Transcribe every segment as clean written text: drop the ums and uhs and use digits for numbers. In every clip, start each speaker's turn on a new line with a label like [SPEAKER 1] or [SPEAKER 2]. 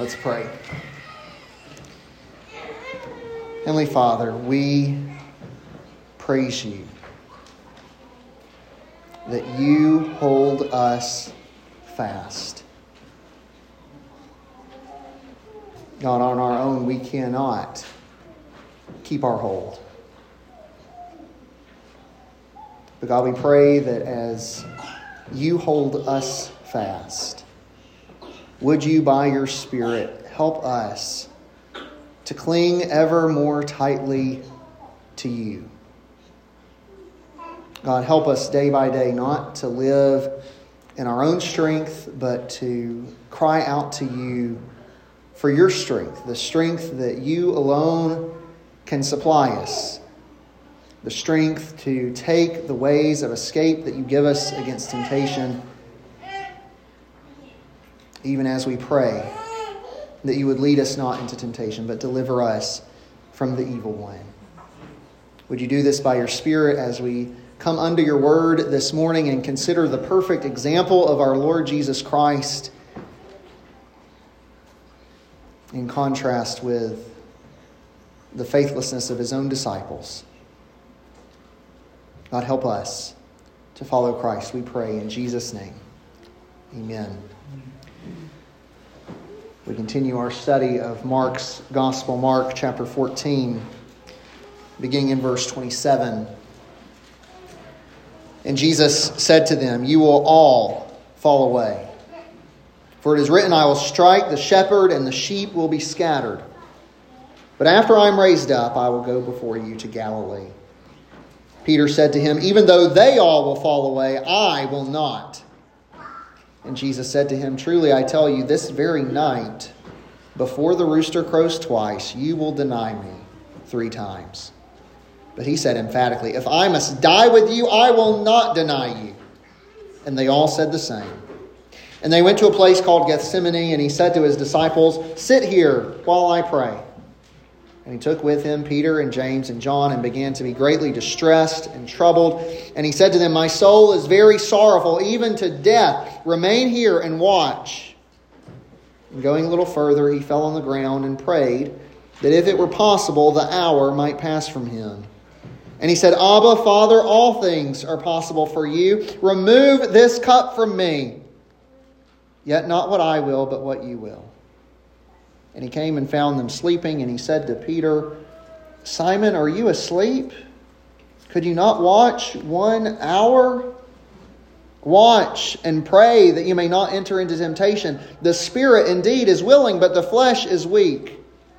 [SPEAKER 1] Let's pray. Heavenly Father, we praise you that you hold us fast. God, on our own, we cannot keep our hold. But God, we pray that as you hold us fast, would you, by your Spirit, help us to cling ever more tightly to you. God, help us day by day not to live in our own strength, but to cry out to you for your strength, the strength that you alone can supply us, the strength to take the ways of escape that you give us against temptation, even as we pray that you would lead us not into temptation, but deliver us from the evil one. Would you do this by your Spirit as we come under your word this morning and consider the perfect example of our Lord Jesus Christ in contrast with the faithlessness of his own disciples. God, help us to follow Christ, we pray in Jesus' name. Amen. We continue our study of Mark's Gospel, Mark chapter 14, beginning in verse 27. And Jesus said to them, "You will all fall away. For it is written, I will strike the shepherd and the sheep will be scattered. But after I am raised up, I will go before you to Galilee." Peter said to him, "Even though they all will fall away, I will not." And Jesus said to him, "Truly I tell you, this very night, before the rooster crows twice, you will deny me 3 times. But he said emphatically, "If I must die with you, I will not deny you." And they all said the same. And they went to a place called Gethsemane, and he said to his disciples, "Sit here while I pray." And he took with him Peter and James and John and began to be greatly distressed and troubled. And he said to them, "My soul is very sorrowful, even to death. Remain here and watch." And going a little further, he fell on the ground and prayed that if it were possible, the hour might pass from him. And he said, "Abba, Father, all things are possible for you. Remove this cup from me. Yet not what I will, but what you will." And he came and found them sleeping, and he said to Peter, "Simon, are you asleep? Could you not watch 1 hour? Watch and pray that you may not enter into temptation. The spirit indeed is willing, but the flesh is weak."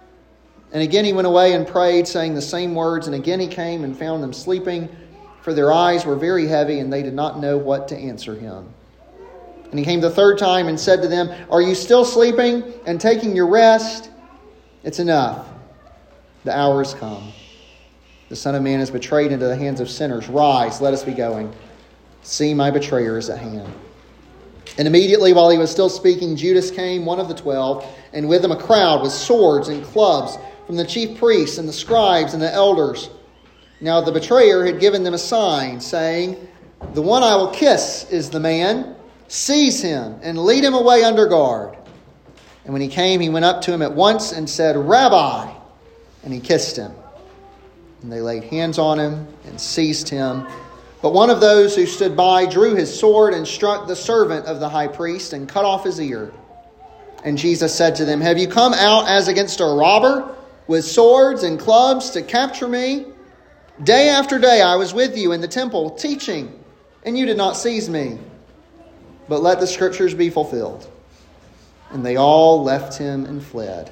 [SPEAKER 1] And again he went away and prayed, saying the same words. And again he came and found them sleeping, for their eyes were very heavy, and they did not know what to answer him. And he came the 3rd time and said to them, "Are you still sleeping and taking your rest? It's enough. The hour has come. The Son of Man is betrayed into the hands of sinners. Rise, let us be going. See, my betrayer is at hand." And immediately while he was still speaking, Judas came, one of the 12, and with him a crowd with swords and clubs from the chief priests and the scribes and the elders. Now the betrayer had given them a sign, saying, "The one I will kiss is the man. Seize him and lead him away under guard." And when he came, he went up to him at once and said, "Rabbi," and he kissed him. And they laid hands on him and seized him. But one of those who stood by drew his sword and struck the servant of the high priest and cut off his ear. And Jesus said to them, "Have you come out as against a robber with swords and clubs to capture me? Day after day I was with you in the temple teaching, and you did not seize me. But let the scriptures be fulfilled." And they all left him and fled.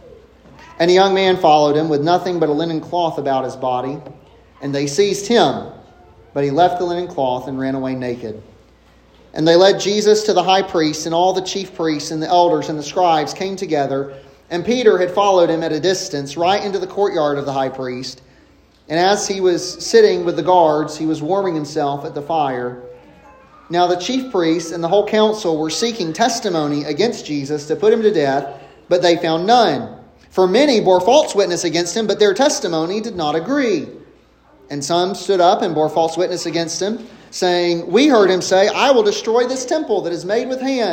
[SPEAKER 1] And a young man followed him with nothing but a linen cloth about his body. And they seized him, but he left the linen cloth and ran away naked. And they led Jesus to the high priest, and all the chief priests and the elders and the scribes came together. And Peter had followed him at a distance right into the courtyard of the high priest. And as he was sitting with the guards, he was warming himself at the fire. Now the chief priests and the whole council were seeking testimony against Jesus to put him to death, but they found none. For many bore false witness against him, but their testimony did not agree. And some stood up and bore false witness against him, saying, "We heard him say, 'I will destroy this temple that is made with hands,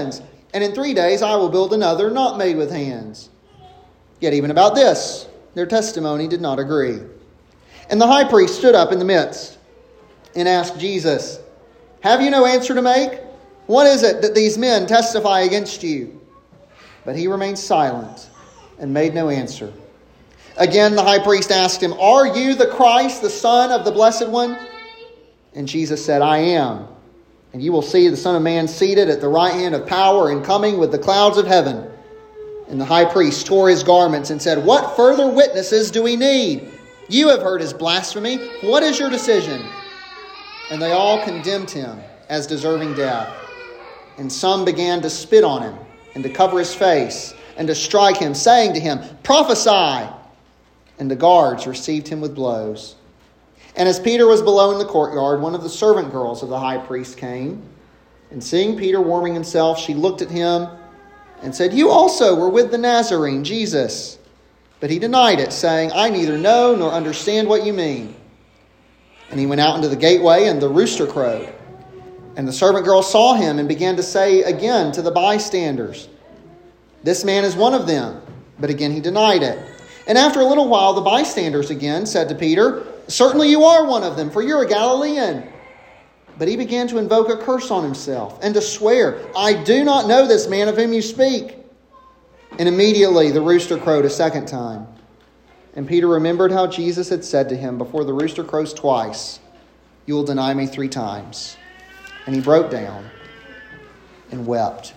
[SPEAKER 1] and in 3 days I will build another not made with hands." Yet even about this, their testimony did not agree. And the high priest stood up in the midst and asked Jesus, "Have you no answer to make? What is it that these men testify against you?" But he remained silent and made no answer. Again, the high priest asked him, "Are you the Christ, the Son of the Blessed One?" And Jesus said, "I am. And you will see the Son of Man seated at the right hand of power and coming with the clouds of heaven." And the high priest tore his garments and said, "What further witnesses do we need? You have heard his blasphemy. What is your decision?" And they all condemned him as deserving death. And some began to spit on him and to cover his face and to strike him, saying to him, "Prophesy!" And the guards received him with blows. And as Peter was below in the courtyard, one of the servant girls of the high priest came. And seeing Peter warming himself, she looked at him and said, "You also were with the Nazarene, Jesus." But he denied it, saying, "I neither know nor understand what you mean." And he went out into the gateway, and the rooster crowed. And the servant girl saw him and began to say again to the bystanders, "This man is one of them." But again he denied it. And after a little while, the bystanders again said to Peter, "Certainly you are one of them, for you're a Galilean." But he began to invoke a curse on himself and to swear, "I do not know this man of whom you speak." And immediately the rooster crowed a second time. And Peter remembered how Jesus had said to him, "Before the rooster crows twice, you will deny me 3 times." And he broke down and wept.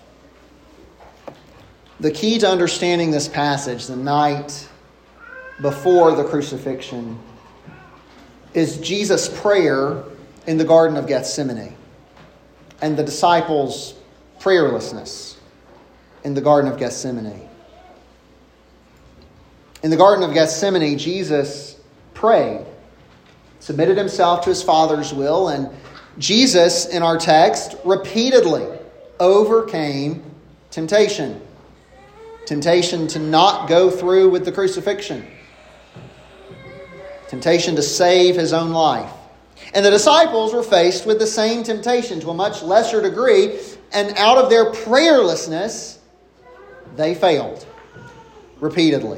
[SPEAKER 1] The key to understanding this passage, the night before the crucifixion, is Jesus' prayer in the Garden of Gethsemane and the disciples' prayerlessness in the Garden of Gethsemane. In the Garden of Gethsemane, Jesus prayed, submitted himself to his Father's will, and Jesus, in our text, repeatedly overcame temptation. Temptation to not go through with the crucifixion. Temptation to save his own life. And the disciples were faced with the same temptation to a much lesser degree, and out of their prayerlessness, they failed repeatedly.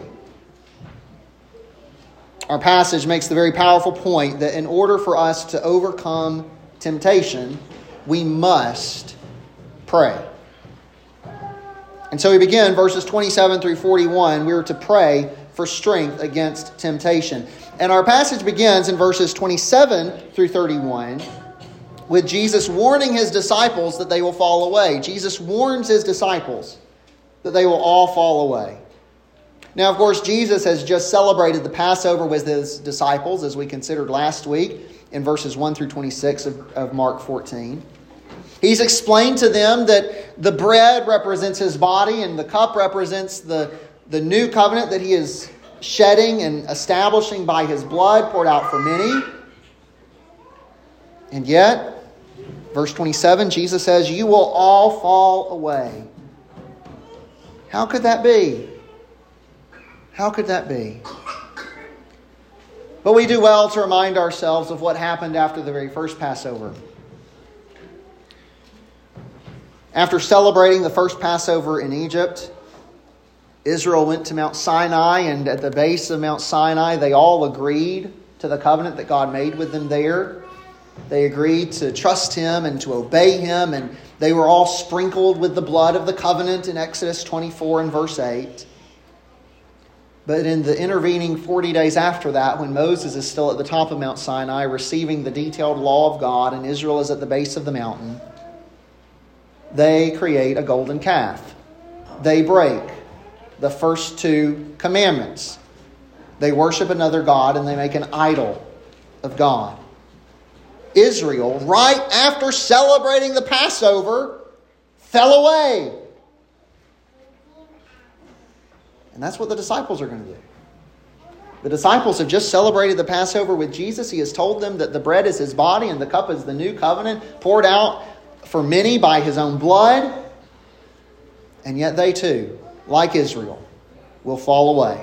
[SPEAKER 1] Our passage makes the very powerful point that in order for us to overcome temptation, we must pray. And so we begin verses 27 through 41. We are to pray for strength against temptation. And our passage begins in verses 27 through 31 with Jesus warning his disciples that they will fall away. Jesus warns his disciples that they will all fall away. Now, of course, Jesus has just celebrated the Passover with his disciples, as we considered last week in verses 1 through 26 of Mark 14. He's explained to them that the bread represents his body and the cup represents the new covenant that he is shedding and establishing by his blood poured out for many. And yet, verse 27, Jesus says, "You will all fall away." How could that be? How could that be? But we do well to remind ourselves of what happened after the very first Passover. After celebrating the first Passover in Egypt, Israel went to Mount Sinai, and at the base of Mount Sinai, they all agreed to the covenant that God made with them there. They agreed to trust him and to obey him, and they were all sprinkled with the blood of the covenant in Exodus 24 and verse 8. But in the intervening 40 days after that, when Moses is still at the top of Mount Sinai receiving the detailed law of God and Israel is at the base of the mountain, they create a golden calf. They break the first 2 commandments. They worship another god and they make an idol of God. Israel, right after celebrating the Passover, fell away. And that's what the disciples are going to do. The disciples have just celebrated the Passover with Jesus. He has told them that the bread is his body and the cup is the new covenant poured out for many by his own blood. And yet they too, like Israel, will fall away.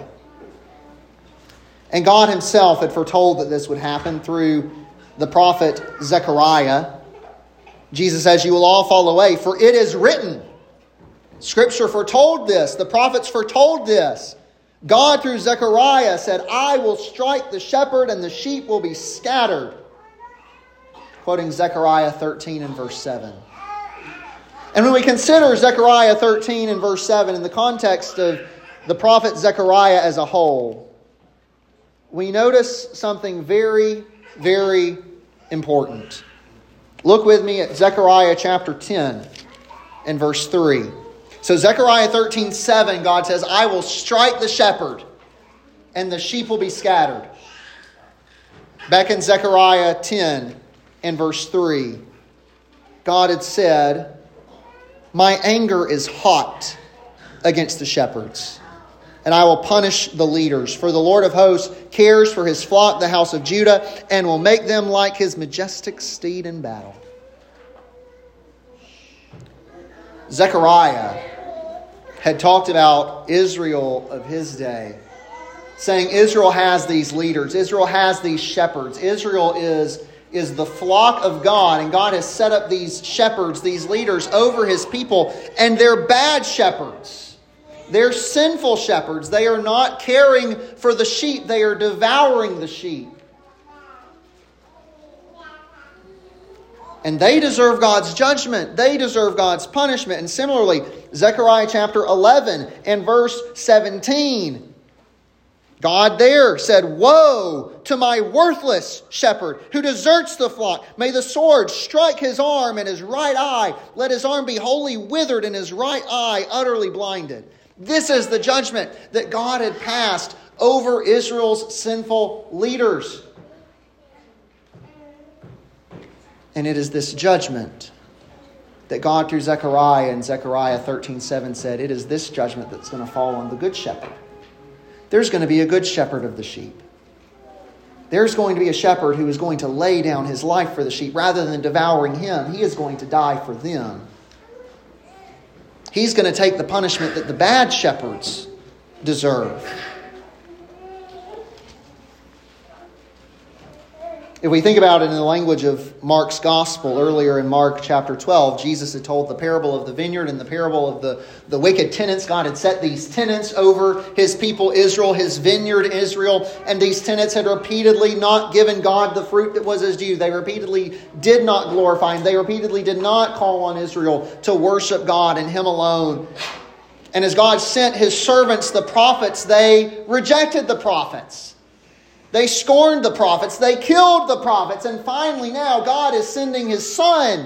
[SPEAKER 1] And God himself had foretold that this would happen through the prophet Zechariah. Jesus says, "You will all fall away, for it is written, Scripture foretold this. The prophets foretold this. God, through Zechariah, said, I will strike the shepherd and the sheep will be scattered. Quoting Zechariah 13 and verse 7. And when we consider Zechariah 13 and verse 7 in the context of the prophet Zechariah as a whole, we notice something very, very important. Look with me at Zechariah chapter 10 and verse 3. So Zechariah 13:7, God says, I will strike the shepherd and the sheep will be scattered. Back in Zechariah 10 and verse 3, God had said, my anger is hot against the shepherds, and I will punish the leaders. For the Lord of hosts cares for his flock, the house of Judah, and will make them like his majestic steed in battle. Zechariah had talked about Israel of his day, saying Israel has these leaders, Israel has these shepherds, Israel is the flock of God, and God has set up these shepherds, these leaders over his people, and they're bad shepherds. They're sinful shepherds. They are not caring for the sheep. They are devouring the sheep. And they deserve God's judgment. They deserve God's punishment. And similarly, Zechariah chapter 11 and verse 17. God there said, woe to my worthless shepherd who deserts the flock. May the sword strike his arm and his right eye. Let his arm be wholly withered and his right eye utterly blinded. This is the judgment that God had passed over Israel's sinful leaders. And it is this judgment that God, through Zechariah and Zechariah 13:7 said, it is this judgment that's going to fall on the good shepherd. There's going to be a good shepherd of the sheep. There's going to be a shepherd who is going to lay down his life for the sheep. Rather than devouring him, he is going to die for them. He's going to take the punishment that the bad shepherds deserve. If we think about it in the language of Mark's gospel, earlier in Mark chapter 12, Jesus had told the parable of the vineyard and the parable of the wicked tenants. God had set these tenants over his people Israel, his vineyard Israel, and these tenants had repeatedly not given God the fruit that was his due. They repeatedly did not glorify him. They repeatedly did not call on Israel to worship God and him alone. And as God sent his servants, the prophets, they rejected the prophets. They scorned the prophets. They killed the prophets. And finally now God is sending his son.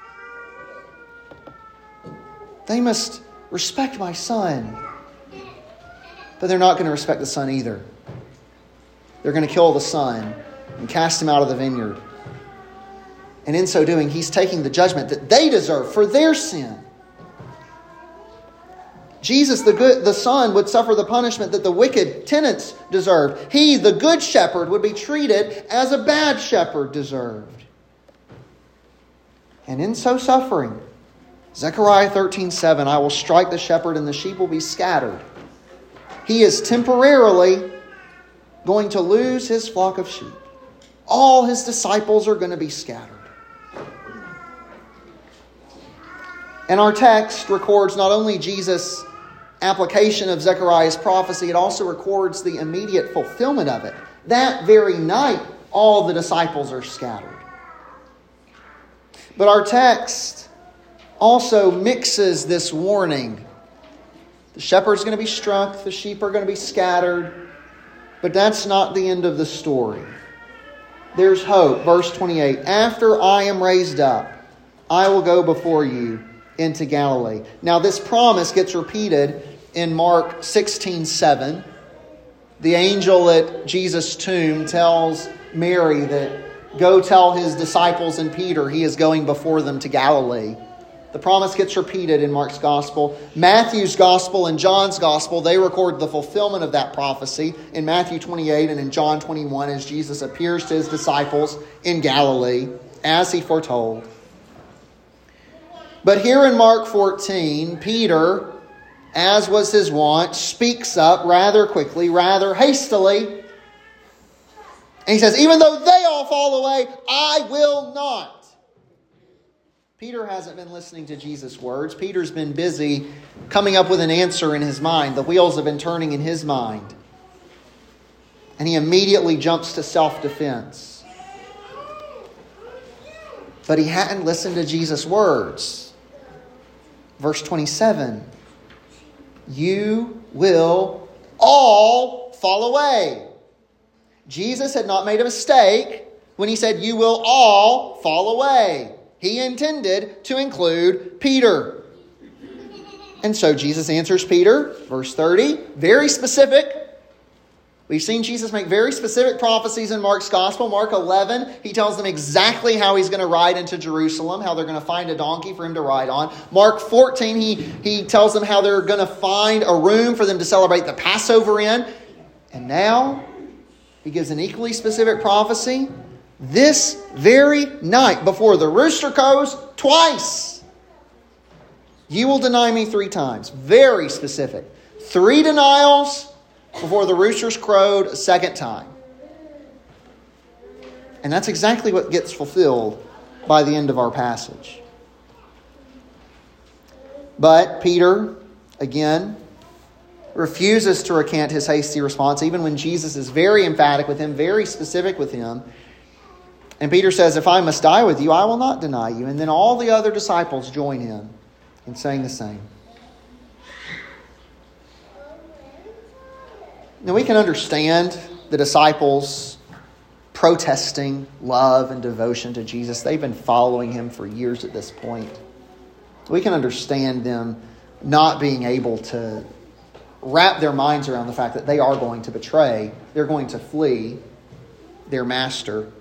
[SPEAKER 1] They must respect my son. But they're not going to respect the son either. They're going to kill the son and cast him out of the vineyard. And in so doing, he's taking the judgment that they deserve for their sin. Jesus, the Son, would suffer the punishment that the wicked tenants deserved. He, the good shepherd, would be treated as a bad shepherd deserved. And in so suffering, Zechariah 13:7, I will strike the shepherd and the sheep will be scattered. He is temporarily going to lose his flock of sheep. All his disciples are going to be scattered. And our text records not only Jesus' application of Zechariah's prophecy, it also records the immediate fulfillment of it. That very night, all the disciples are scattered. But our text also mixes this warning. The shepherd's going to be struck, the sheep are going to be scattered, but that's not the end of the story. There's hope. Verse 28, after I am raised up, I will go before you into Galilee. Now this promise gets repeated in Mark 16:7. The angel at Jesus' tomb tells Mary that go tell his disciples and Peter he is going before them to Galilee. The promise gets repeated in Mark's gospel. Matthew's gospel and John's gospel, they record the fulfillment of that prophecy in Matthew 28 and in John 21 as Jesus appears to his disciples in Galilee as he foretold. But here in Mark 14, Peter, as was his wont, speaks up rather quickly, rather hastily. And he says, even though they all fall away, I will not. Peter hasn't been listening to Jesus' words. Peter's been busy coming up with an answer in his mind. The wheels have been turning in his mind. And he immediately jumps to self-defense. But he hadn't listened to Jesus' words. Verse 27, you will all fall away. Jesus had not made a mistake when he said, you will all fall away. He intended to include Peter. And so Jesus answers Peter, verse 30, very specific. We've seen Jesus make very specific prophecies in Mark's Gospel. Mark 11, he tells them exactly how he's going to ride into Jerusalem, how they're going to find a donkey for him to ride on. Mark 14, he tells them how they're going to find a room for them to celebrate the Passover in. And now he gives an equally specific prophecy. This very night, before the rooster crows twice, you will deny me 3 times. Very specific. 3 denials before the roosters crowed a second time. And that's exactly what gets fulfilled by the end of our passage. But Peter, again, refuses to recant his hasty response, even when Jesus is very emphatic with him, very specific with him. And Peter says, if I must die with you, I will not deny you. And then all the other disciples join him in saying the same. Now we can understand the disciples protesting love and devotion to Jesus. They've been following him for years at this point. We can understand them not being able to wrap their minds around the fact that they are going to betray, they're going to flee their master.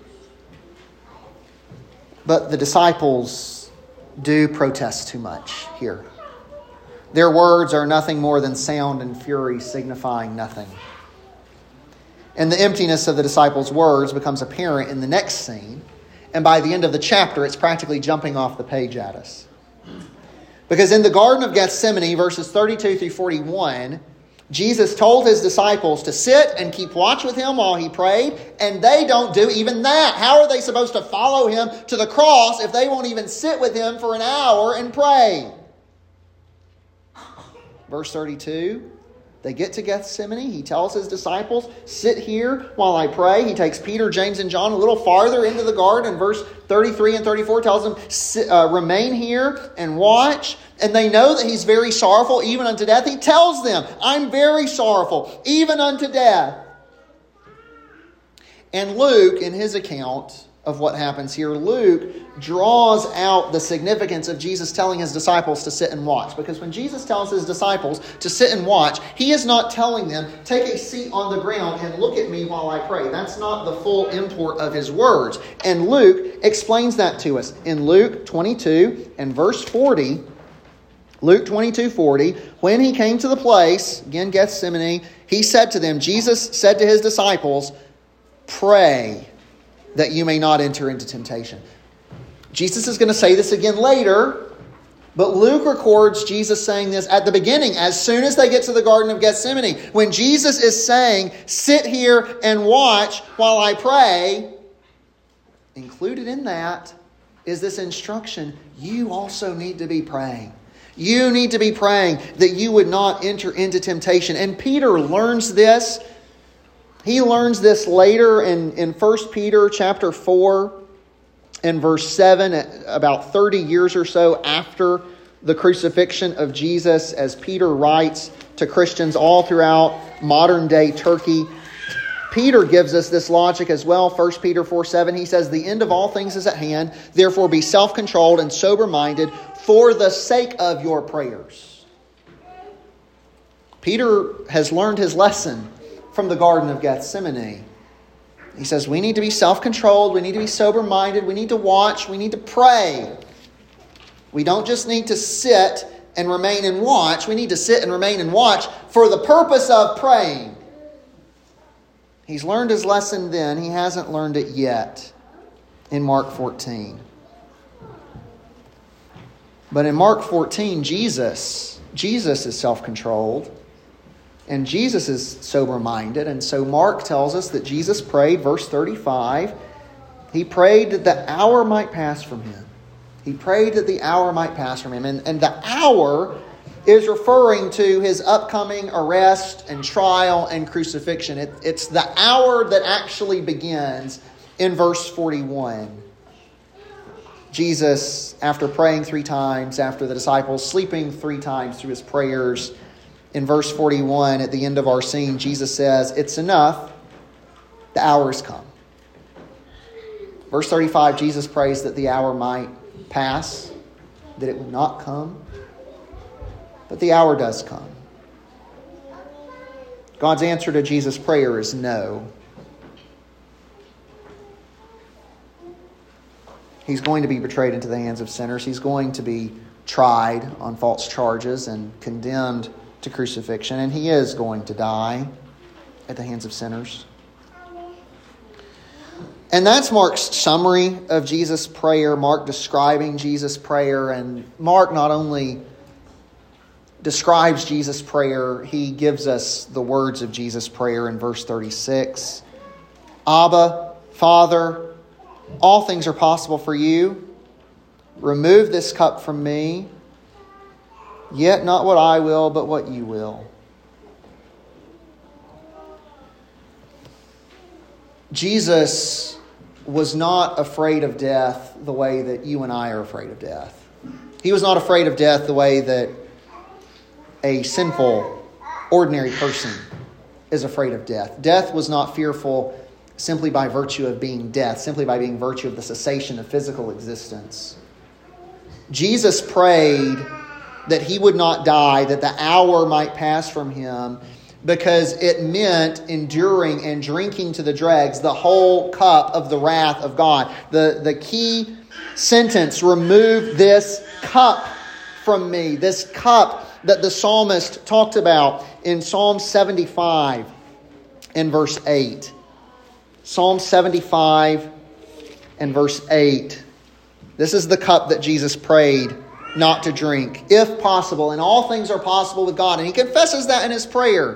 [SPEAKER 1] But the disciples do protest too much here. Their words are nothing more than sound and fury signifying nothing. And the emptiness of the disciples' words becomes apparent in the next scene. And by the end of the chapter, it's practically jumping off the page at us. Because in the Garden of Gethsemane, verses 32 through 41, Jesus told his disciples to sit and keep watch with him while he prayed, and they don't do even that. How are they supposed to follow him to the cross if they won't even sit with him for an hour and pray? Verse 32, they get to Gethsemane. He tells his disciples, sit here while I pray. He takes Peter, James, and John a little farther into the garden. Verse 33 and 34 tells them, remain here and watch. And they know that he's very sorrowful, even unto death. He tells them, I'm very sorrowful, even unto death. And Luke, in his account of what happens here, Luke draws out the significance of Jesus telling his disciples to sit and watch. Because when Jesus tells his disciples to sit and watch, he is not telling them, take a seat on the ground and look at me while I pray. That's not the full import of his words. And Luke explains that to us. In Luke 22 and verse 40, Luke 22:40, when he came to the place, again Gethsemane, he said to them, Jesus said to his disciples, pray that you may not enter into temptation. Jesus is going to say this again later, but Luke records Jesus saying this at the beginning, as soon as they get to the Garden of Gethsemane. When Jesus is saying, sit here and watch while I pray, included in that is this instruction, you also need to be praying. You need to be praying that you would not enter into temptation. And Peter learns this. He learns this later in 1 Peter chapter 4 and verse 7, about 30 years or so after the crucifixion of Jesus, as Peter writes to Christians all throughout modern day Turkey. Peter gives us this logic as well. 1 Peter 4:7, he says, the end of all things is at hand. Therefore be self-controlled and sober-minded for the sake of your prayers. Peter has learned his lesson from the Garden of Gethsemane. He says we need to be self-controlled. We need to be sober-minded. We need to watch. We need to pray. We don't just need to sit and remain and watch. We need to sit and remain and watch for the purpose of praying. He's learned his lesson then. He hasn't learned it yet in Mark 14. But in Mark 14, Jesus is self-controlled and Jesus is sober-minded. And so Mark tells us that Jesus prayed, verse 35, he prayed that the hour might pass from him. He prayed that the hour might pass from him. And the hour is referring to his upcoming arrest and trial and crucifixion. It's the hour that actually begins in verse 41. Jesus, after praying 3 times, after the disciples sleeping 3 times through his prayers, in verse 41, at the end of our scene, Jesus says, "It's enough. The hour has come." Verse 35, Jesus prays that the hour might pass, that it would not come. But the hour does come. God's answer to Jesus' prayer is no. He's going to be betrayed into the hands of sinners. He's going to be tried on false charges and condemned to crucifixion. And he is going to die at the hands of sinners. And that's Mark's summary of Jesus' prayer. Mark describing Jesus' prayer. And Mark not only describes Jesus' prayer, he gives us the words of Jesus' prayer in verse 36. "Abba, Father, all things are possible for you. Remove this cup from me. Yet not what I will, but what you will." Jesus was not afraid of death the way that you and I are afraid of death. He was not afraid of death the way that a sinful, ordinary person is afraid of death. Death was not fearful simply by virtue of being death, simply by being virtue of the cessation of physical existence. Jesus prayed that he would not die, that the hour might pass from him, because it meant enduring and drinking to the dregs the whole cup of the wrath of God. The key sentence, "Remove this cup from me," this cup that the psalmist talked about in Psalm 75 and verse 8. Psalm 75 and verse 8. This is the cup that Jesus prayed not to drink, if possible. And all things are possible with God. And he confesses that in his prayer.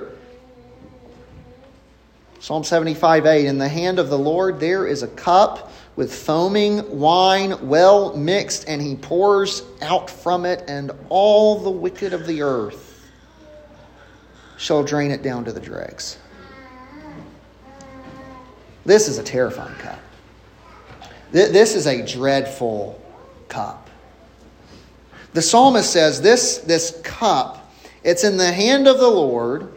[SPEAKER 1] Psalm 75, 8. "In the hand of the Lord there is a cup with foaming wine well mixed, and he pours out from it, and all the wicked of the earth shall drain it down to the dregs." This is a terrifying cup. This is a dreadful cup. The psalmist says this cup, it's in the hand of the Lord,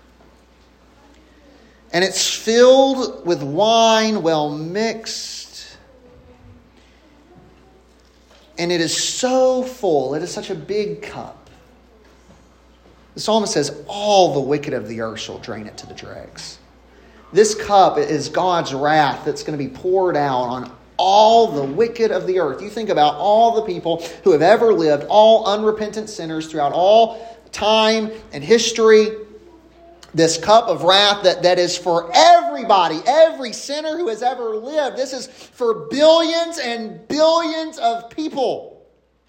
[SPEAKER 1] and it's filled with wine well mixed. And it is so full. It is such a big cup. The psalmist says, all the wicked of the earth shall drain it to the dregs. This cup is God's wrath that's going to be poured out on all the wicked of the earth. You think about all the people who have ever lived, all unrepentant sinners throughout all time and history. This cup of wrath that is for everybody, every sinner who has ever lived. This is for billions and billions of people.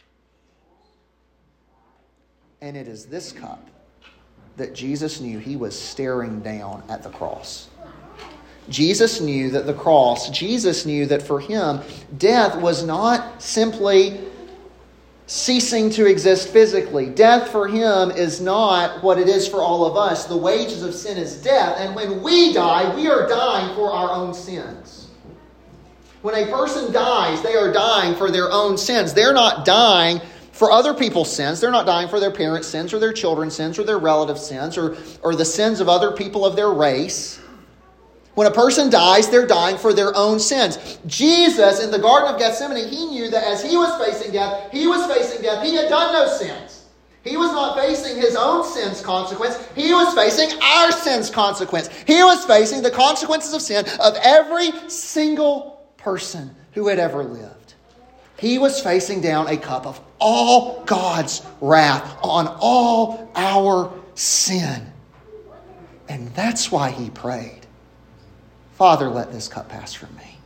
[SPEAKER 1] And it is this cup that Jesus knew he was staring down at the cross. Jesus knew that Jesus knew that for him, death was not simply ceasing to exist physically. Death for him is not what it is for all of us. The wages of sin is death. And when we die, we are dying for our own sins. When a person dies, they are dying for their own sins. They're not dying for other people's sins. They're not dying for their parents' sins or their children's sins or their relatives' sins or the sins of other people of their race. When a person dies, they're dying for their own sins. Jesus, in the Garden of Gethsemane, he knew that as he was facing death. He had done no sins. He was not facing his own sin's consequence. He was facing our sin's consequence. He was facing the consequences of sin of every single person who had ever lived. He was facing down a cup of all God's wrath on all our sin. And that's why he prayed, "Father, let this cup pass from me."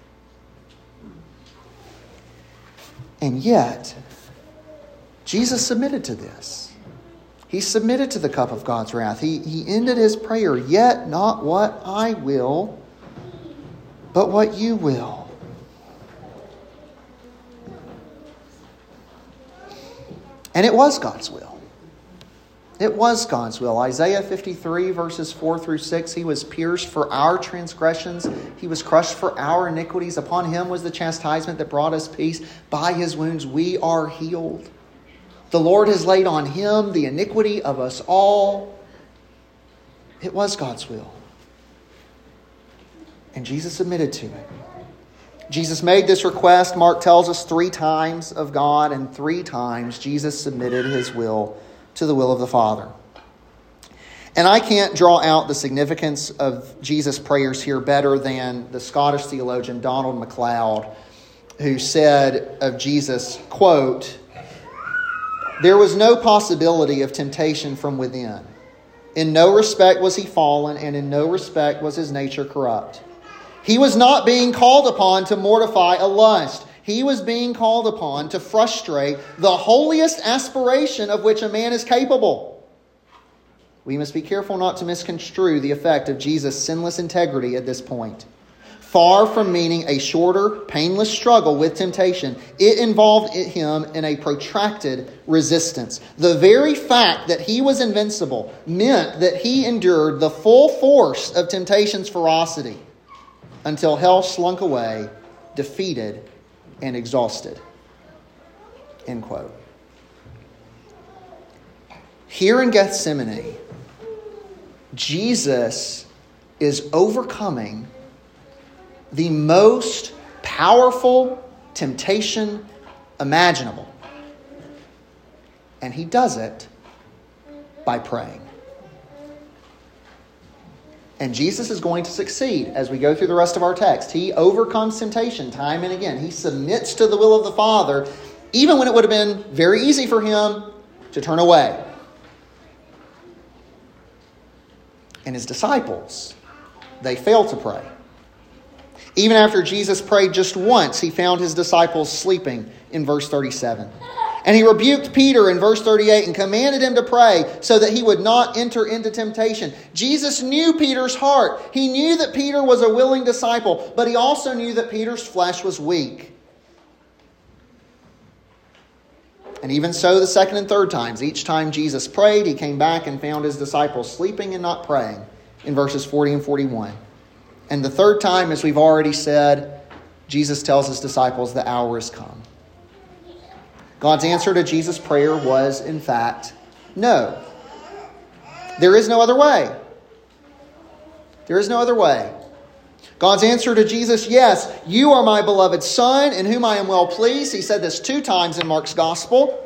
[SPEAKER 1] And yet, Jesus submitted to this. He submitted to the cup of God's wrath. He ended his prayer, "Yet not what I will, but what you will." And it was God's will. It was God's will. Isaiah 53 verses 4 through 6, He was pierced for our transgressions. He was crushed for our iniquities. Upon Him was the chastisement that brought us peace. By His wounds we are healed. The Lord has laid on Him the iniquity of us all. It was God's will. And Jesus submitted to it. Jesus made this request, Mark tells us, 3 times of God, and 3 times Jesus submitted His will to the will of the Father. And I can't draw out the significance of Jesus' prayers here better than the Scottish theologian Donald MacLeod, who said of Jesus, quote, "There was no possibility of temptation from within. In no respect was He fallen, and in no respect was His nature corrupt. He was not being called upon to mortify a lust. He was being called upon to frustrate the holiest aspiration of which a man is capable." We must be careful not to misconstrue the effect of Jesus' sinless integrity at this point. Far from meaning a shorter, painless struggle with temptation, it involved Him in a protracted resistance. The very fact that He was invincible meant that He endured the full force of temptation's ferocity until hell slunk away, defeated and exhausted. End quote. Here in Gethsemane, Jesus is overcoming the most powerful temptation imaginable. And He does it by praying. And Jesus is going to succeed as we go through the rest of our text. He overcomes temptation time and again. He submits to the will of the Father, even when it would have been very easy for Him to turn away. And His disciples, they fail to pray. Even after Jesus prayed just once, He found His disciples sleeping in verse 37. And He rebuked Peter in verse 38 and commanded him to pray so that he would not enter into temptation. Jesus knew Peter's heart. He knew that Peter was a willing disciple, but He also knew that Peter's flesh was weak. And even so, the second and third times, each time Jesus prayed, He came back and found His disciples sleeping and not praying in verses 40 and 41. And the third time, as we've already said, Jesus tells His disciples the hour is come. God's answer to Jesus' prayer was, in fact, no. There is no other way. There is no other way. God's answer to Jesus, yes, you are my beloved Son, in whom I am well pleased. He said this 2 times in Mark's Gospel.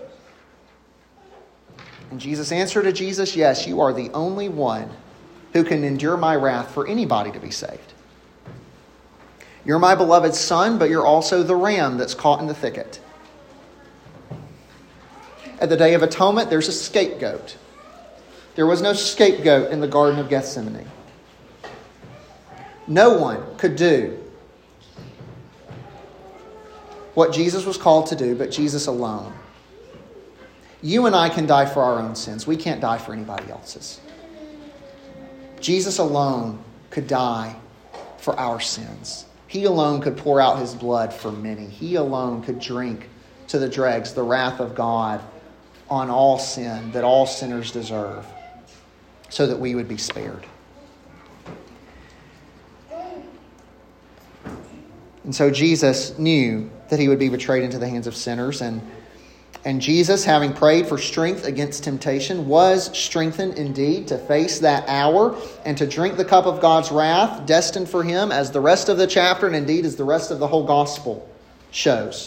[SPEAKER 1] And Jesus' answer to Jesus, yes, you are the only one who can endure my wrath for anybody to be saved. You're my beloved Son, but you're also the ram that's caught in the thicket. At the Day of Atonement, there's a scapegoat. There was no scapegoat in the Garden of Gethsemane. No one could do what Jesus was called to do, but Jesus alone. You and I can die for our own sins. We can't die for anybody else's. Jesus alone could die for our sins. He alone could pour out His blood for many. He alone could drink to the dregs the wrath of God on all sin that all sinners deserve, so that we would be spared. And so Jesus knew that He would be betrayed into the hands of sinners, and Jesus, having prayed for strength against temptation, was strengthened indeed to face that hour and to drink the cup of God's wrath destined for Him, as the rest of the chapter and indeed as the rest of the whole gospel shows.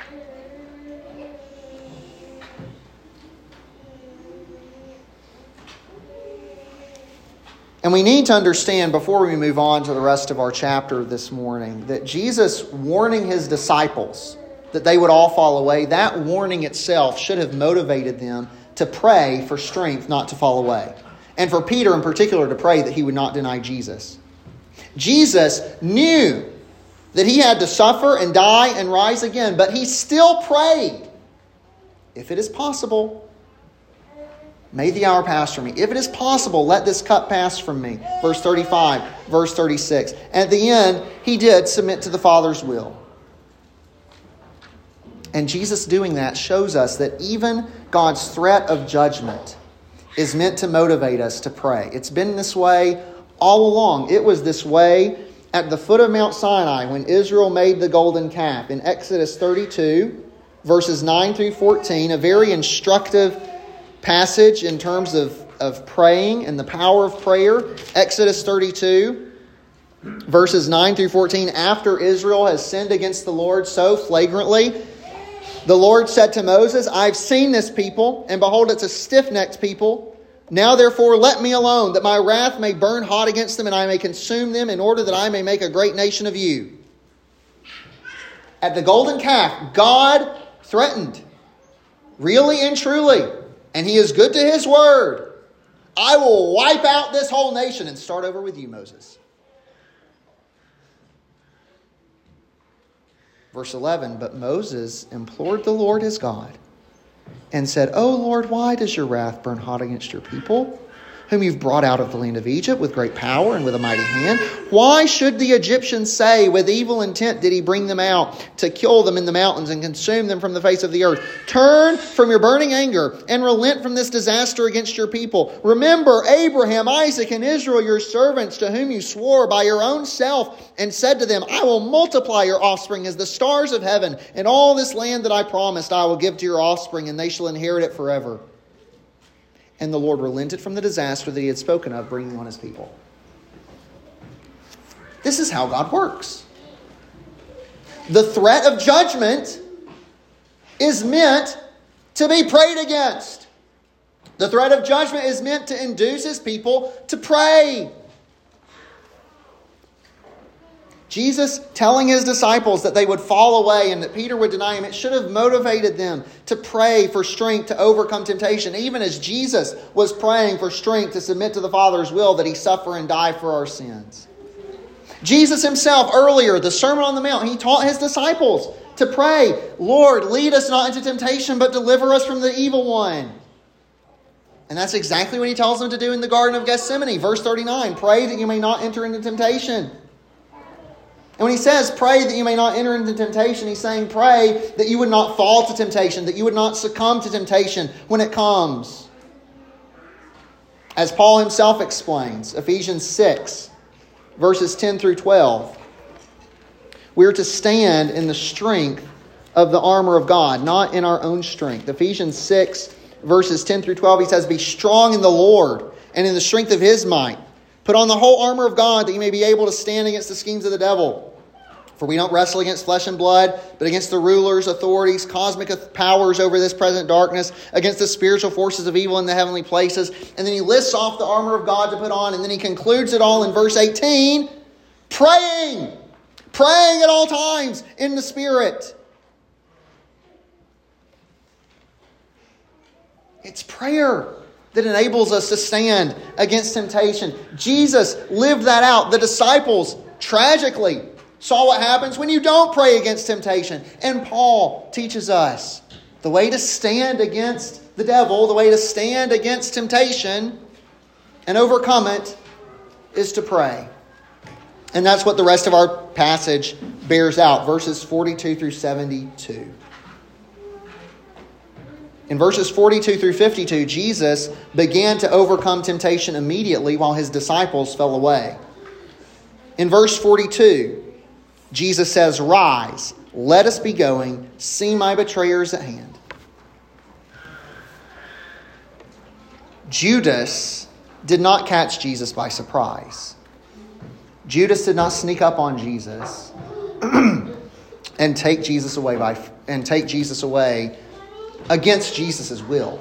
[SPEAKER 1] And we need to understand, before we move on to the rest of our chapter this morning, that Jesus warning His disciples that they would all fall away, that warning itself should have motivated them to pray for strength not to fall away. And for Peter in particular to pray that he would not deny Jesus. Jesus knew that He had to suffer and die and rise again, but He still prayed, if it is possible, may the hour pass from me. If it is possible, let this cup pass from me. Verse 35, verse 36. At the end, He did submit to the Father's will. And Jesus doing that shows us that even God's threat of judgment is meant to motivate us to pray. It's been this way all along. It was this way at the foot of Mount Sinai when Israel made the golden calf. In Exodus 32, verses 9 through 14, a very instructive passage in terms of praying and the power of prayer. Exodus 32, verses 9 through 14, after Israel has sinned against the Lord so flagrantly, the Lord said to Moses, I've seen this people, and behold, it's a stiff-necked people. Now therefore let me alone, that my wrath may burn hot against them, and I may consume them, in order that I may make a great nation of you. At the golden calf, God threatened, really and truly, and He is good to His word, I will wipe out this whole nation and start over with you, Moses. Verse 11, but Moses implored the Lord his God and said, O Lord, why does your wrath burn hot against your people, whom you've brought out of the land of Egypt with great power and with a mighty hand? Why should the Egyptians say, with evil intent did he bring them out to kill them in the mountains and consume them from the face of the earth? Turn from your burning anger and relent from this disaster against your people. Remember Abraham, Isaac, and Israel, your servants, to whom you swore by your own self and said to them, I will multiply your offspring as the stars of heaven, and all this land that I promised I will give to your offspring, and they shall inherit it forever. And the Lord relented from the disaster that He had spoken of bringing on His people. This is how God works. The threat of judgment is meant to be prayed against. The threat of judgment is meant to induce His people to pray. Jesus telling His disciples that they would fall away and that Peter would deny Him, it should have motivated them to pray for strength to overcome temptation, even as Jesus was praying for strength to submit to the Father's will that He suffer and die for our sins. Jesus Himself, earlier, the Sermon on the Mount, He taught His disciples to pray, Lord, lead us not into temptation, but deliver us from the evil one. And that's exactly what He tells them to do in the Garden of Gethsemane. Verse 39, pray that you may not enter into temptation. And when He says, pray that you may not enter into temptation, He's saying, pray that you would not fall to temptation, that you would not succumb to temptation when it comes. As Paul himself explains, Ephesians 6, verses 10 through 12, we are to stand in the strength of the armor of God, not in our own strength. Ephesians 6, verses 10 through 12, he says, be strong in the Lord and in the strength of His might. Put on the whole armor of God that you may be able to stand against the schemes of the devil. For we don't wrestle against flesh and blood, but against the rulers, authorities, cosmic powers over this present darkness, against the spiritual forces of evil in the heavenly places. And then he lists off the armor of God to put on, and then he concludes it all in verse 18, praying. Praying at all times in the Spirit. It's prayer that enables us to stand against temptation. Jesus lived that out. The disciples tragically saw what happens when you don't pray against temptation. And Paul teaches us the way to stand against the devil, the way to stand against temptation and overcome it is to pray. And that's what the rest of our passage bears out, verses 42 through 72. In verses 42 through 52, Jesus began to overcome temptation immediately while His disciples fell away. In verse 42, Jesus says, rise, let us be going, see my betrayers at hand. Judas did not catch Jesus by surprise. Judas did not sneak up on Jesus and take Jesus away against Jesus' will.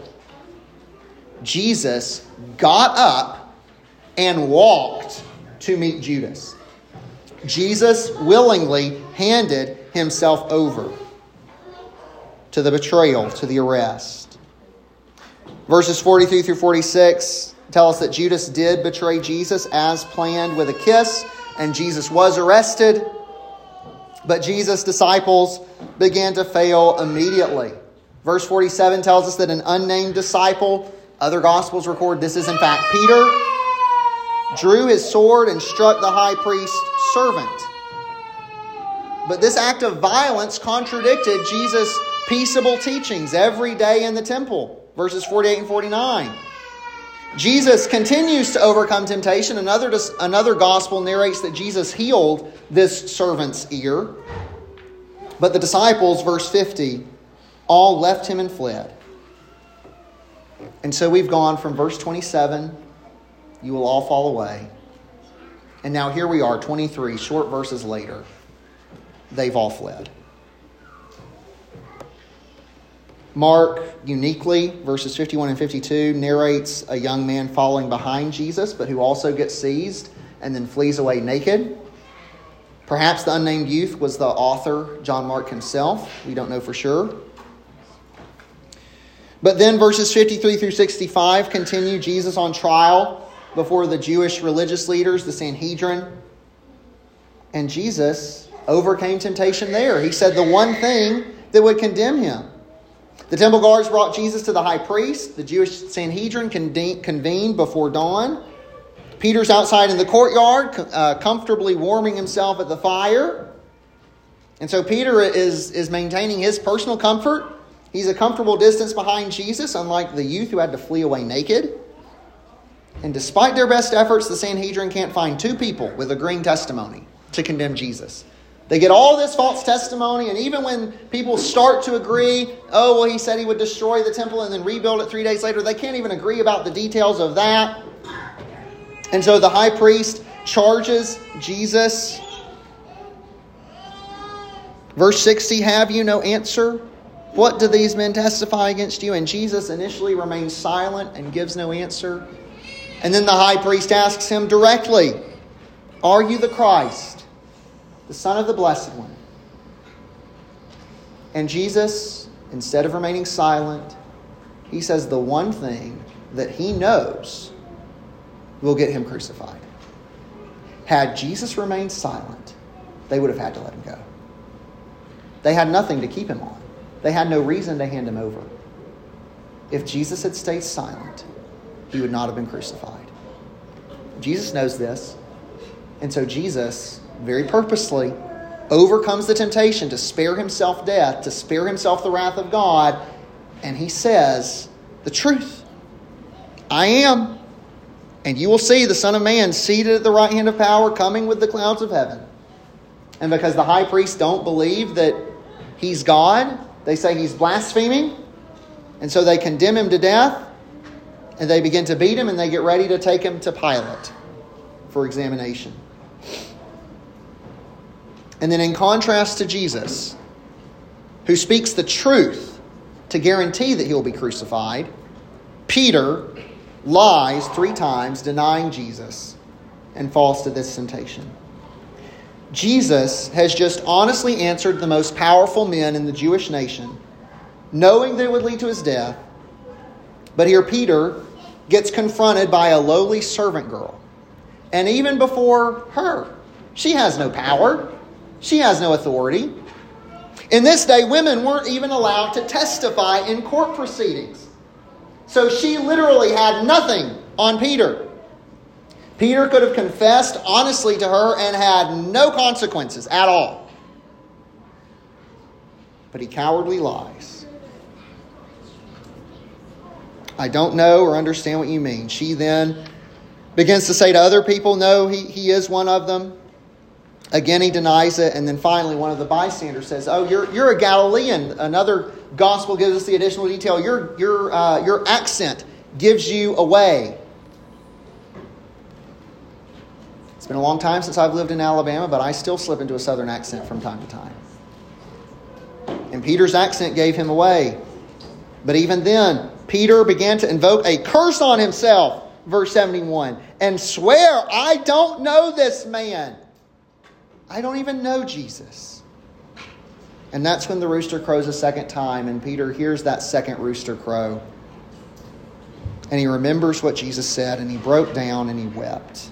[SPEAKER 1] Jesus got up and walked to meet Judas. Jesus willingly handed Himself over to the betrayal, to the arrest. Verses 43 through 46 tell us that Judas did betray Jesus as planned with a kiss, and Jesus was arrested. But Jesus' disciples began to fail immediately. Verse 47 tells us that an unnamed disciple, other Gospels record this is in fact Peter, drew his sword and struck the high priest's servant. But this act of violence contradicted Jesus' peaceable teachings every day in the temple, verses 48 and 49. Jesus continues to overcome temptation. Another gospel narrates that Jesus healed this servant's ear. But the disciples, verse 50, all left him and fled. And so we've gone from verse 27, you will all fall away. And now here we are, 23, short verses later. They've all fled. Mark, uniquely, verses 51 and 52, narrates a young man following behind Jesus, but who also gets seized and then flees away naked. Perhaps the unnamed youth was the author, John Mark himself. We don't know for sure. But then verses 53 through 65 continue Jesus on trial before the Jewish religious leaders, the Sanhedrin. And Jesus overcame temptation there. He said the one thing that would condemn him. The temple guards brought Jesus to the high priest. The Jewish Sanhedrin convened before dawn. Peter's outside in the courtyard, comfortably warming himself at the fire. And so Peter is maintaining his personal comfort. He's a comfortable distance behind Jesus, unlike the youth who had to flee away naked. And despite their best efforts, the Sanhedrin can't find two people with agreeing testimony to condemn Jesus. They get all this false testimony, and even when people start to agree, oh, well, he said he would destroy the temple and then rebuild it 3 days later, they can't even agree about the details of that. And so the high priest charges Jesus. Verse 60, have you no answer? What do these men testify against you? And Jesus initially remains silent and gives no answer. And then the high priest asks him directly, are you the Christ, the Son of the Blessed One? And Jesus, instead of remaining silent, he says the one thing that he knows will get him crucified. Had Jesus remained silent, they would have had to let him go. They had nothing to keep him on. They had no reason to hand him over. If Jesus had stayed silent, he would not have been crucified. Jesus knows this. And so Jesus, very purposely, overcomes the temptation to spare himself death, to spare himself the wrath of God. And he says the truth. I am. And you will see the Son of Man seated at the right hand of power, coming with the clouds of heaven. And because the high priests don't believe that he's God, they say he's blaspheming. And so they condemn him to death. And they begin to beat him, and they get ready to take him to Pilate for examination. And then in contrast to Jesus, who speaks the truth to guarantee that he'll be crucified, Peter lies 3 times, denying Jesus, and falls to this temptation. Jesus has just honestly answered the most powerful men in the Jewish nation, knowing that it would lead to his death. But here Peter gets confronted by a lowly servant girl. And even before her, she has no power. She has no authority. In this day, women weren't even allowed to testify in court proceedings. So she literally had nothing on Peter. Peter could have confessed honestly to her and had no consequences at all. But he cowardly lies. I don't know or understand what you mean. She then begins to say to other people, no, he is one of them. Again, he denies it. And then finally, one of the bystanders says, oh, you're a Galilean. Another gospel gives us the additional detail. Your accent gives you away. It's been a long time since I've lived in Alabama, but I still slip into a southern accent from time to time. And Peter's accent gave him away. But even then, Peter began to invoke a curse on himself, verse 71, and swear, I don't know this man. I don't even know Jesus. And that's when the rooster crows a second time, and Peter hears that second rooster crow. And he remembers what Jesus said, and he broke down and he wept.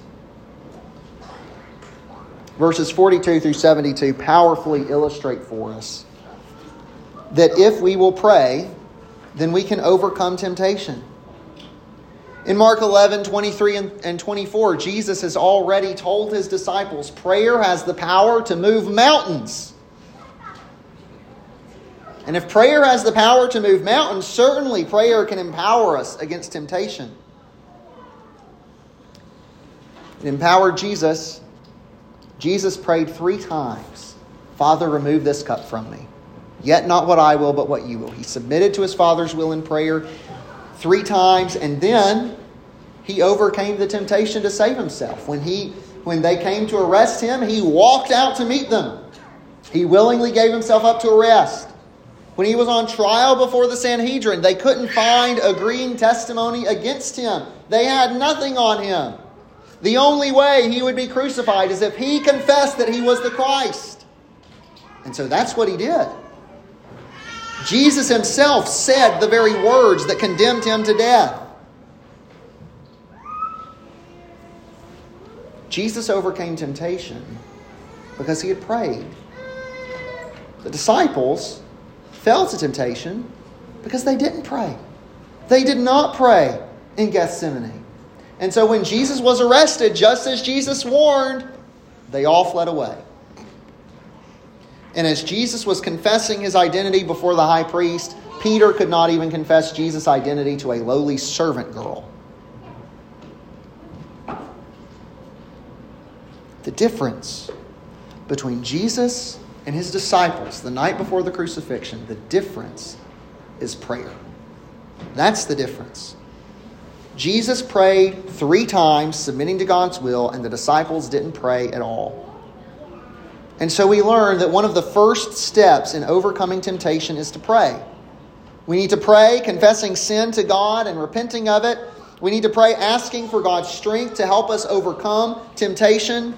[SPEAKER 1] Verses 42 through 72 powerfully illustrate for us that if we will pray, then we can overcome temptation. In Mark 11, 23 and 24, Jesus has already told his disciples, prayer has the power to move mountains. And if prayer has the power to move mountains, certainly prayer can empower us against temptation. It empowered Jesus. Jesus prayed 3 times, "Father, remove this cup from me. Yet not what I will, but what you will." He submitted to his Father's will in prayer 3 times, and then he overcame the temptation to save himself. When they came to arrest him, he walked out to meet them. He willingly gave himself up to arrest. When he was on trial before the Sanhedrin, they couldn't find agreeing testimony against him. They had nothing on him. The only way he would be crucified is if he confessed that he was the Christ. And so that's what he did. Jesus himself said the very words that condemned him to death. Jesus overcame temptation because he had prayed. The disciples fell to temptation because they didn't pray. They did not pray in Gethsemane. And so when Jesus was arrested, just as Jesus warned, they all fled away. And as Jesus was confessing his identity before the high priest, Peter could not even confess Jesus' identity to a lowly servant girl. The difference between Jesus and his disciples the night before the crucifixion, the difference is prayer. That's the difference. Jesus prayed 3 times, submitting to God's will, and the disciples didn't pray at all. And so we learn that one of the first steps in overcoming temptation is to pray. We need to pray, confessing sin to God and repenting of it. We need to pray, asking for God's strength to help us overcome temptation.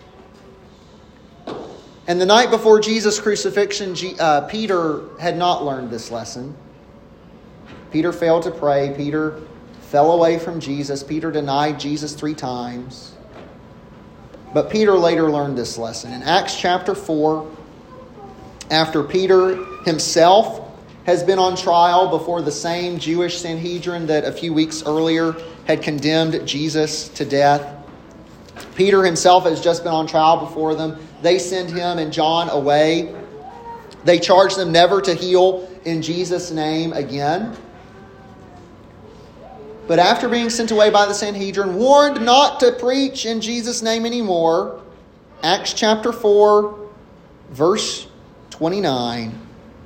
[SPEAKER 1] And the night before Jesus' crucifixion, Peter had not learned this lesson. Peter failed to pray. Peter fell away from Jesus. Peter denied Jesus 3 times. But Peter later learned this lesson. In Acts chapter 4, after Peter himself has been on trial before the same Jewish Sanhedrin that a few weeks earlier had condemned Jesus to death, Peter himself has just been on trial before them. They send him and John away. They charge them never to heal in Jesus' name again. But after being sent away by the Sanhedrin, warned not to preach in Jesus' name anymore, Acts chapter 4, verse 29,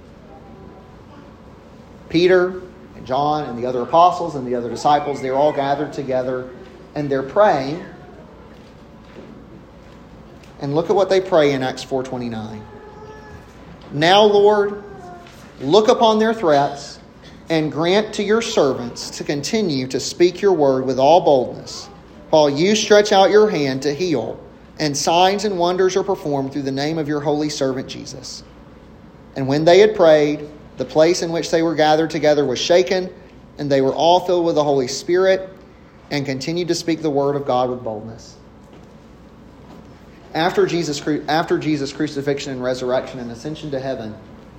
[SPEAKER 1] Peter and John and the other apostles and the other disciples, they're all gathered together and they're praying. And look at what they pray in Acts 4:29. "Now, Lord, look upon their threats and grant to your servants to continue to speak your word with all boldness, while you stretch out your hand to heal, and signs and wonders are performed through the name of your holy servant Jesus." And when they had prayed, the place in which they were gathered together was shaken, and they were all filled with the Holy Spirit and continued to speak the word of God with boldness. After Jesus' crucifixion and resurrection and ascension to heaven,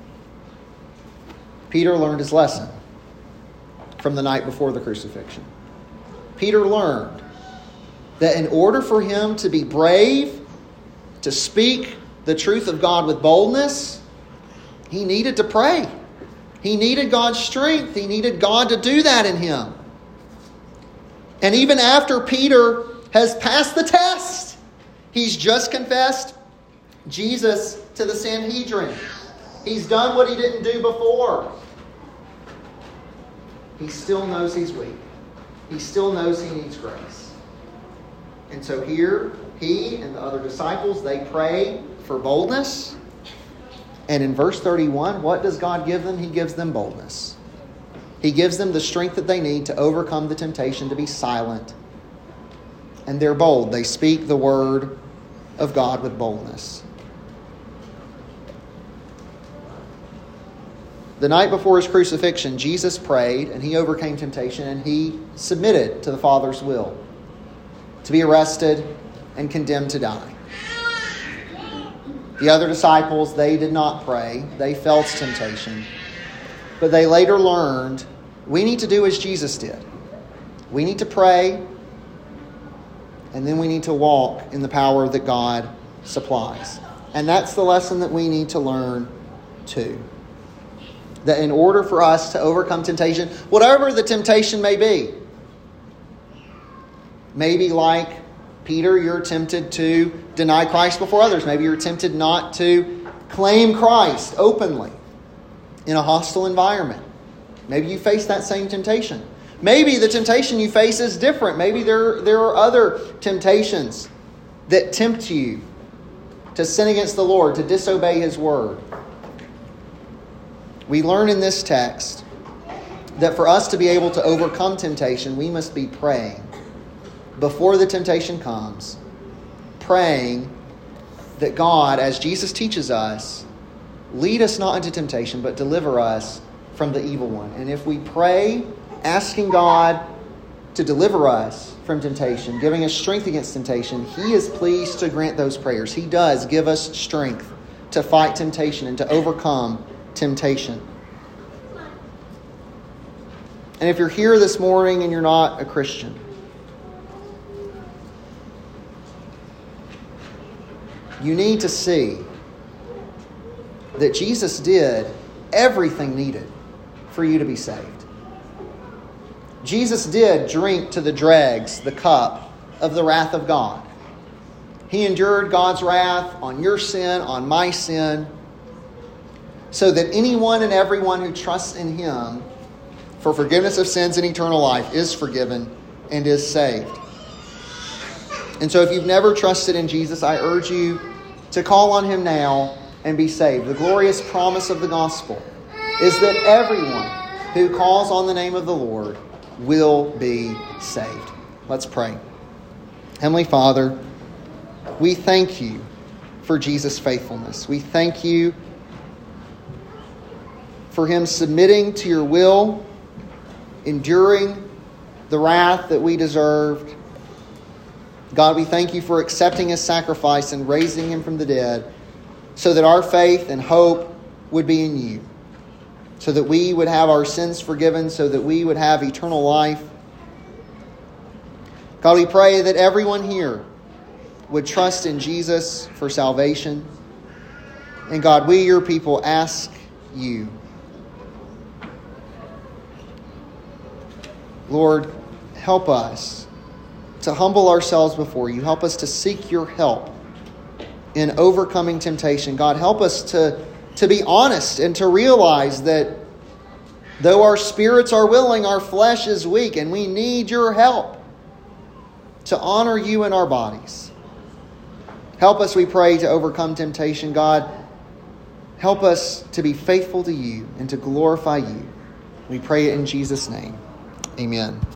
[SPEAKER 1] Peter learned his lesson from the night before the crucifixion. Peter learned that in order for him to be brave, to speak the truth of God with boldness, he needed to pray. He needed God's strength. He needed God to do that in him. And even after Peter has passed the test, he's just confessed Jesus to the Sanhedrin. He's done what he didn't do before. He still knows he's weak. He still knows he needs grace. And so here, he and the other disciples, they pray for boldness. And in verse 31, what does God give them? He gives them boldness. He gives them the strength that they need to overcome the temptation to be silent. And they're bold. They speak the word of God with boldness. The night before his crucifixion, Jesus prayed and he overcame temptation and he submitted to the Father's will to be arrested and condemned to die. The other disciples, they did not pray. They felt temptation. But they later learned we need to do as Jesus did. We need to pray, and then we need to walk in the power that God supplies. And that's the lesson that we need to learn too. that in order for us to overcome temptation, whatever the temptation may be, maybe like Peter, you're tempted to deny Christ before others. Maybe you're tempted not to claim Christ openly in a hostile environment. Maybe you face that same temptation. Maybe the temptation you face is different. Maybe there are other temptations that tempt you to sin against the Lord, to disobey His word. We learn in this text that for us to be able to overcome temptation, we must be praying before the temptation comes, praying that God, as Jesus teaches us, lead us not into temptation, but deliver us from the evil one. And if we pray, asking God to deliver us from temptation, giving us strength against temptation, He is pleased to grant those prayers. He does give us strength to fight temptation and to overcome temptation. And if you're here this morning and you're not a Christian, you need to see that Jesus did everything needed for you to be saved. Jesus did drink to the dregs the cup of the wrath of God. He endured God's wrath on your sin, on my sin, so that anyone and everyone who trusts in Him for forgiveness of sins and eternal life is forgiven and is saved. And so if you've never trusted in Jesus, I urge you to call on Him now and be saved. The glorious promise of the gospel is that everyone who calls on the name of the Lord will be saved. Let's pray. Heavenly Father, we thank You for Jesus' faithfulness. We thank You for Him submitting to Your will, enduring the wrath that we deserved. God, we thank You for accepting His sacrifice and raising Him from the dead so that our faith and hope would be in You, so that we would have our sins forgiven, so that we would have eternal life. God, we pray that everyone here would trust in Jesus for salvation. And God, we, Your people, ask You, Lord, help us to humble ourselves before You. Help us to seek Your help in overcoming temptation. God, help us to be honest and to realize that though our spirits are willing, our flesh is weak, and we need Your help to honor You in our bodies. Help us, we pray, to overcome temptation. God, help us to be faithful to You and to glorify You. We pray it in Jesus' name. Amen.